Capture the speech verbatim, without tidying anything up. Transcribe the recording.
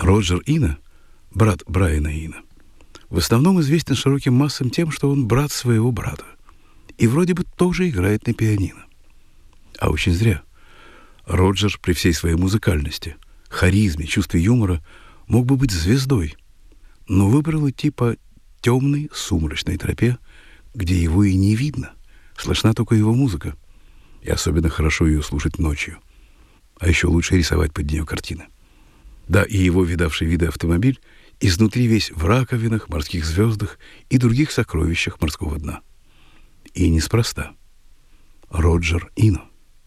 Роджер Ино, брат Брайана Ино, в основном известен широким массам тем, что он брат своего брата. И вроде бы тоже играет на пианино. А очень зря. Роджер при всей своей музыкальности, харизме, чувстве юмора мог бы быть звездой, но выбрал идти по темной, сумрачной тропе, где его и не видно. Слышна только его музыка. И особенно хорошо ее слушать ночью. А еще лучше рисовать под нее картины. Да, и его видавший виды автомобиль изнутри весь в раковинах, морских звездах и других сокровищах морского дна. И неспроста. Роджер Ино.